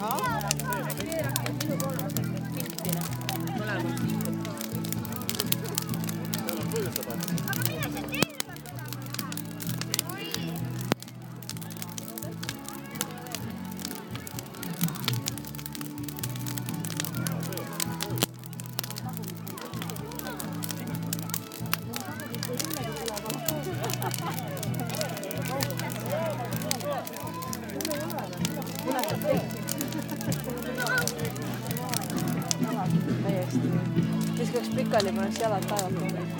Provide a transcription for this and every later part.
täiesti. Viskaks pikali, paneks jalad taevalt.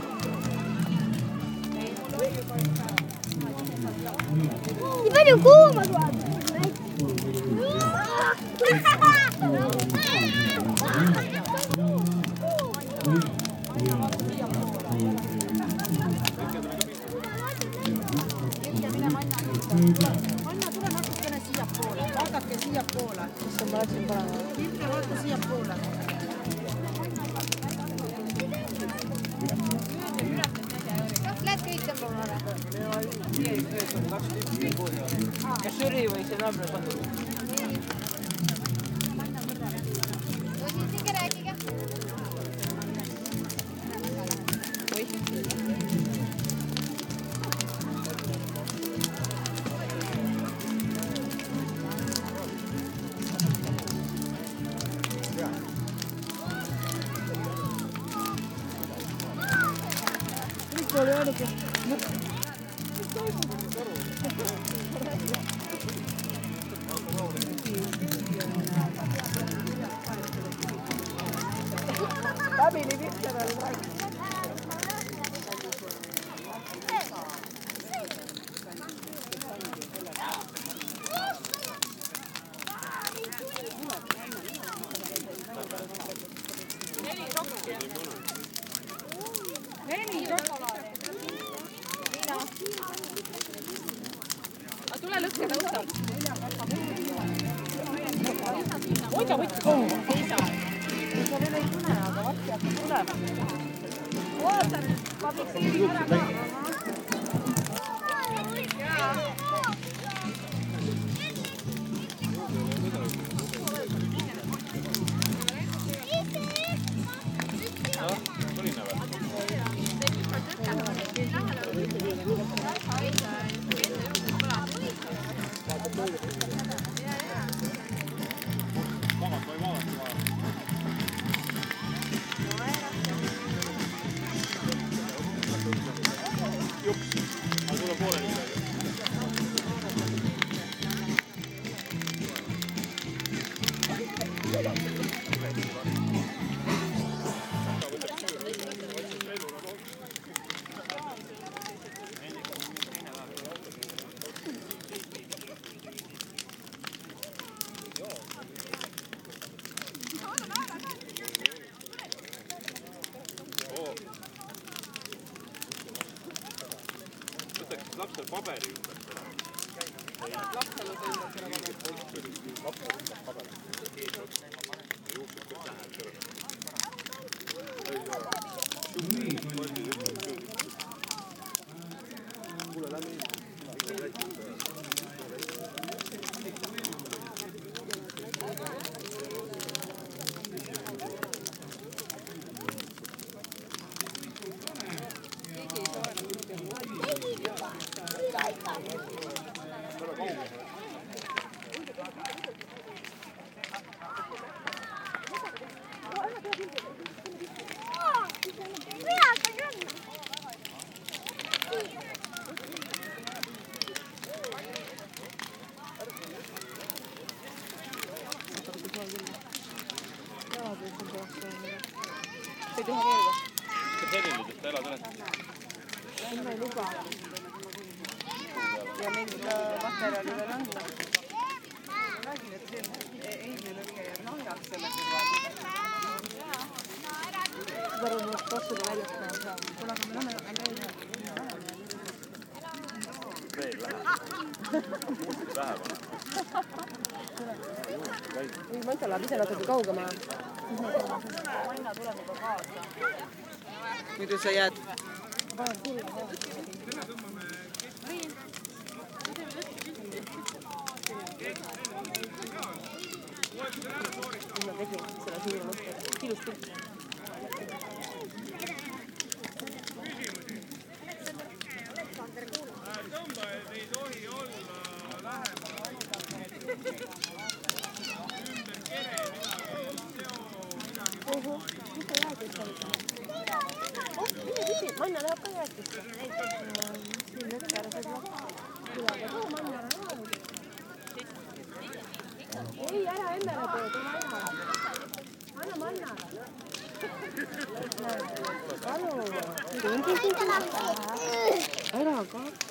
Nii palju kuuma tuleb. Anna, tule natukene siiapoole. Vaadake siiapoole. Mis on paneksin parema? Hilke, vaata siiapoole. Lähed kõik tõmbama ära. Kas Jüri või see naabris on? No siis ikka rääkige. Mis oli ainuke? Läbini pihter oli praegu. Tule lõkke tõustab. Oida võtsi kogu. Seisa veel ei tule, aga varsti hakkab tulema. Oota, ma fikseerin ära ka. Lapsel paberi ümber. Lapsel on paberi. Juuksed kõik läheb kuule läbi. Ei teha veel või? Selline, et elad üle. Ma ei luba. Ja mingid materjali veel anda. Räägin, et see eilne lõke ja nahjaks selle kõrval. Seda rõõmust kassule väljast näha saama. Kuule, aga me lähme Veel läheb. Muutud läheb. Ei, Manta läheb ise natuke kaugema. Anna tuleb juba kaasa. Muidu sa jääd. ilus pilt. Tõmbajad ei tohi olla lähemal ümber kere Manna läheb ka jäätisse. Siin lõkke ära saad külaga. Too Manna ära. Ei, ära emmele too, too Manna. Anna Manna. Palun. Ära ka.